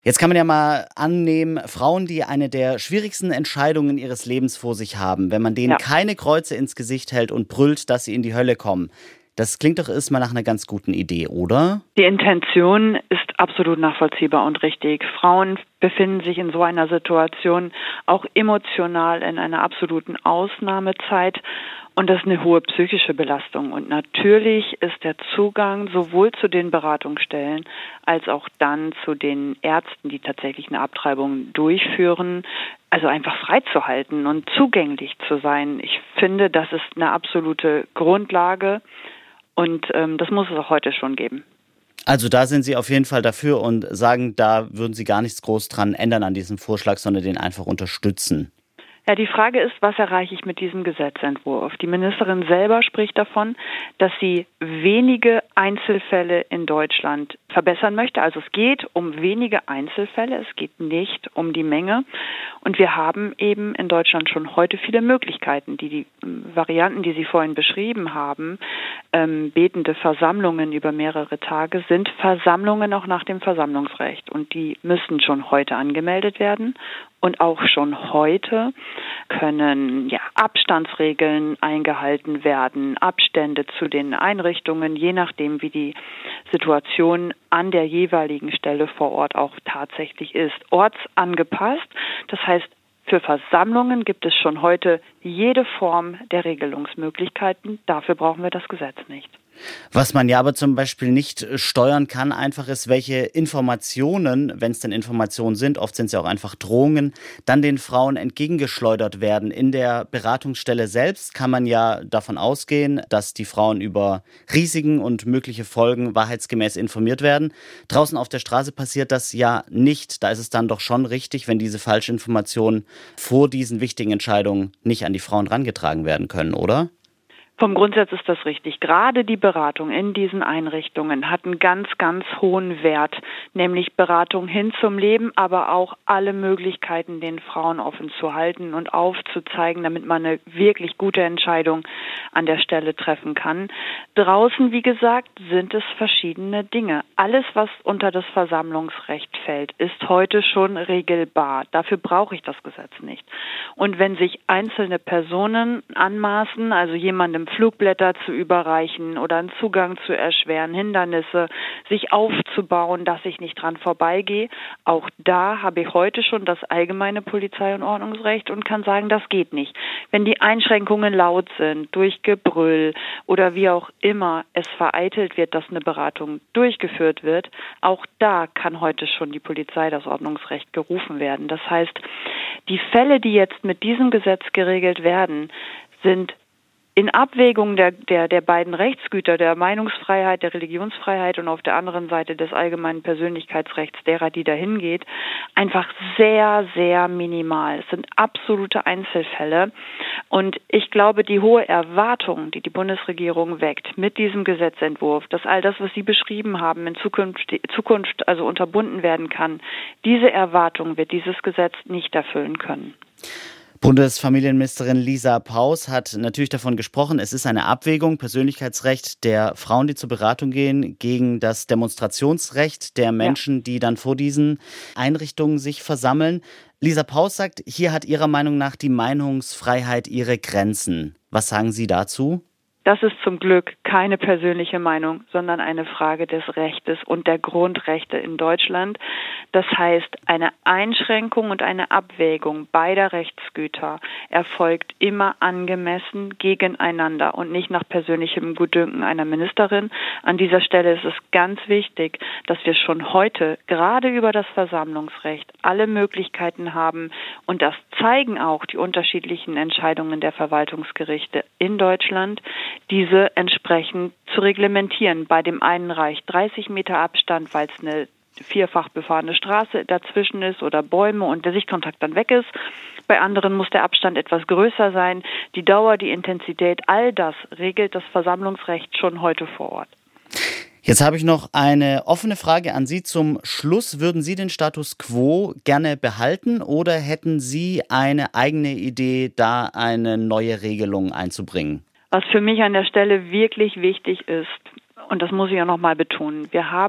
Jetzt kann man ja mal annehmen, Frauen, die eine der schwierigsten Entscheidungen ihres Lebens vor sich haben, wenn man denen Ja. keine Kreuze ins Gesicht hält und brüllt, dass sie in die Hölle kommen. Das klingt doch erstmal nach einer ganz guten Idee, oder? Die Intention ist absolut nachvollziehbar und richtig. Frauen befinden sich in so einer Situation auch emotional in einer absoluten Ausnahmezeit. Und das ist eine hohe psychische Belastung. Und natürlich ist der Zugang sowohl zu den Beratungsstellen als auch dann zu den Ärzten, die tatsächlich eine Abtreibung durchführen, also einfach freizuhalten und zugänglich zu sein. Ich finde, das ist eine absolute Grundlage und das muss es auch heute schon geben. Also da sind Sie auf jeden Fall dafür und sagen, da würden Sie gar nichts groß dran ändern an diesem Vorschlag, sondern den einfach unterstützen. Ja, die Frage ist, was erreiche ich mit diesem Gesetzentwurf? Die Ministerin selber spricht davon, dass sie wenige Einzelfälle in Deutschland verbessern möchte. Also es geht um wenige Einzelfälle, es geht nicht um die Menge. Und wir haben eben in Deutschland schon heute viele Möglichkeiten. Die Varianten, die Sie vorhin beschrieben haben, betende Versammlungen über mehrere Tage, sind Versammlungen auch nach dem Versammlungsrecht. Und die müssen schon heute angemeldet werden. Und auch schon heute können Abstandsregeln eingehalten werden, Abstände zu den Einrichtungen, je nachdem, wie die Situation an der jeweiligen Stelle vor Ort auch tatsächlich ist. Ortsangepasst, das heißt, für Versammlungen gibt es schon heute jede Form der Regelungsmöglichkeiten. Dafür brauchen wir das Gesetz nicht. Was man ja aber zum Beispiel nicht steuern kann, einfach ist, welche Informationen, wenn es denn Informationen sind, oft sind es ja auch einfach Drohungen, dann den Frauen entgegengeschleudert werden. In der Beratungsstelle selbst kann man ja davon ausgehen, dass die Frauen über Risiken und mögliche Folgen wahrheitsgemäß informiert werden. Draußen auf der Straße passiert das ja nicht. Da ist es dann doch schon richtig, wenn diese Falschinformationen vor diesen wichtigen Entscheidungen nicht an die Frauen herangetragen werden können, oder? Vom Grundsatz ist das richtig. Gerade die Beratung in diesen Einrichtungen hat einen ganz, ganz hohen Wert, nämlich Beratung hin zum Leben, aber auch alle Möglichkeiten den Frauen offen zu halten und aufzuzeigen, damit man eine wirklich gute Entscheidung an der Stelle treffen kann. Draußen, wie gesagt, sind es verschiedene Dinge. Alles, was unter das Versammlungsrecht fällt, ist heute schon regelbar. Dafür brauche ich das Gesetz nicht. Und wenn sich einzelne Personen anmaßen, also jemandem Flugblätter zu überreichen oder einen Zugang zu erschweren, Hindernisse sich aufzubauen, dass ich nicht dran vorbeigehe. Auch da habe ich heute schon das allgemeine Polizei- und Ordnungsrecht und kann sagen, das geht nicht. Wenn die Einschränkungen laut sind, durch Gebrüll oder wie auch immer es vereitelt wird, dass eine Beratung durchgeführt wird, auch da kann heute schon die Polizei, das Ordnungsrecht gerufen werden. Das heißt, die Fälle, die jetzt mit diesem Gesetz geregelt werden, sind in Abwägung der beiden Rechtsgüter, der Meinungsfreiheit, der Religionsfreiheit und auf der anderen Seite des allgemeinen Persönlichkeitsrechts derer, die dahin geht, einfach sehr, sehr minimal. Es sind absolute Einzelfälle. Und ich glaube, die hohe Erwartung, die die Bundesregierung weckt mit diesem Gesetzentwurf, dass all das, was Sie beschrieben haben, in Zukunft also unterbunden werden kann, diese Erwartung wird dieses Gesetz nicht erfüllen können. Bundesfamilienministerin Lisa Paus hat natürlich davon gesprochen, es ist eine Abwägung, Persönlichkeitsrecht der Frauen, die zur Beratung gehen, gegen das Demonstrationsrecht der Menschen, die dann vor diesen Einrichtungen sich versammeln. Lisa Paus sagt, hier hat ihrer Meinung nach die Meinungsfreiheit ihre Grenzen. Was sagen Sie dazu? Das ist zum Glück keine persönliche Meinung, sondern eine Frage des Rechtes und der Grundrechte in Deutschland. Das heißt, eine Einschränkung und eine Abwägung beider Rechtsgüter erfolgt immer angemessen gegeneinander und nicht nach persönlichem Gutdünken einer Ministerin. An dieser Stelle ist es ganz wichtig, dass wir schon heute gerade über das Versammlungsrecht alle Möglichkeiten haben und das zeigen auch die unterschiedlichen Entscheidungen der Verwaltungsgerichte in Deutschland, diese entsprechend zu reglementieren. Bei dem einen reicht 30 Meter Abstand, weil es eine vierfach befahrene Straße dazwischen ist oder Bäume und der Sichtkontakt dann weg ist. Bei anderen muss der Abstand etwas größer sein. Die Dauer, die Intensität, all das regelt das Versammlungsrecht schon heute vor Ort. Jetzt habe ich noch eine offene Frage an Sie zum Schluss. Würden Sie den Status quo gerne behalten oder hätten Sie eine eigene Idee, da eine neue Regelung einzubringen? Was für mich an der Stelle wirklich wichtig ist, und das muss ich ja nochmal betonen, wir haben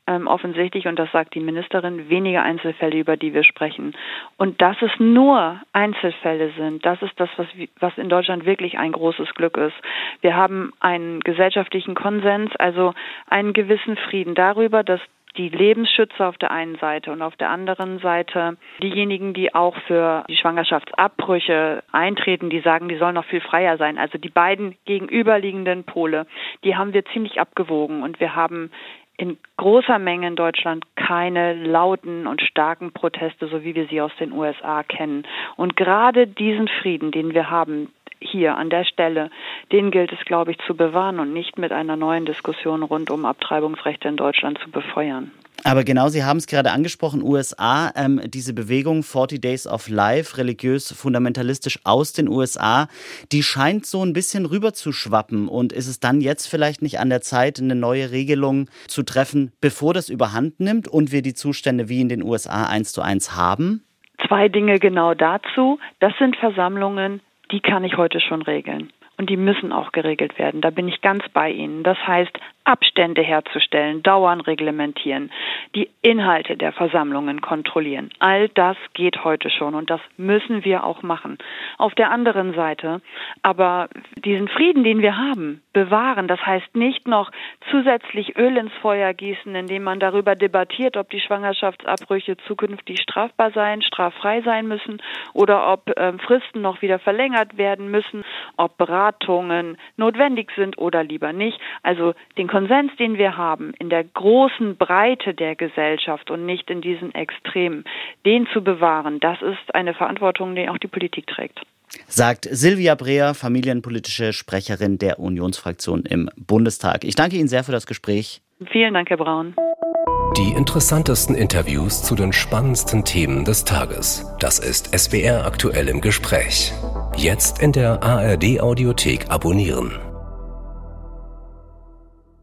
offensichtlich, und das sagt die Ministerin, wenige Einzelfälle, über die wir sprechen. Und dass es nur Einzelfälle sind, das ist das, was in Deutschland wirklich ein großes Glück ist. Wir haben einen gesellschaftlichen Konsens, also einen gewissen Frieden darüber, dass die Lebensschützer auf der einen Seite und auf der anderen Seite diejenigen, die auch für die Schwangerschaftsabbrüche eintreten, die sagen, die sollen noch viel freier sein. Also die beiden gegenüberliegenden Pole, die haben wir ziemlich abgewogen und wir haben in großer Menge in Deutschland keine lauten und starken Proteste, so wie wir sie aus den USA kennen. Und gerade diesen Frieden, den wir haben, hier an der Stelle, den gilt es, glaube ich, zu bewahren und nicht mit einer neuen Diskussion rund um Abtreibungsrechte in Deutschland zu befeuern. Aber genau, Sie haben es gerade angesprochen, USA, diese Bewegung 40 Days of Life, religiös, fundamentalistisch aus den USA, die scheint so ein bisschen rüber zu schwappen. Und ist es dann jetzt vielleicht nicht an der Zeit, eine neue Regelung zu treffen, bevor das überhand nimmt und wir die Zustände wie in den USA 1:1 haben? 2 Dinge genau dazu. Das sind Versammlungen, die kann ich heute schon regeln. Und die müssen auch geregelt werden. Da bin ich ganz bei Ihnen. Das heißt, Abstände herzustellen, Dauern reglementieren, die Inhalte der Versammlungen kontrollieren. All das geht heute schon und das müssen wir auch machen. Auf der anderen Seite aber diesen Frieden, den wir haben, bewahren. Das heißt nicht noch zusätzlich Öl ins Feuer gießen, indem man darüber debattiert, ob die Schwangerschaftsabbrüche zukünftig strafbar sein, straffrei sein müssen oder ob Fristen noch wieder verlängert werden müssen, ob Beratungen notwendig sind oder lieber nicht. Also den Konsens, den wir haben in der großen Breite der Gesellschaft und nicht in diesen Extremen, den zu bewahren, das ist eine Verantwortung, die auch die Politik trägt. Sagt Silvia Breher, familienpolitische Sprecherin der Unionsfraktion im Bundestag. Ich danke Ihnen sehr für das Gespräch. Vielen Dank, Herr Braun. Die interessantesten Interviews zu den spannendsten Themen des Tages. Das ist SWR aktuell im Gespräch. Jetzt in der ARD-Audiothek abonnieren.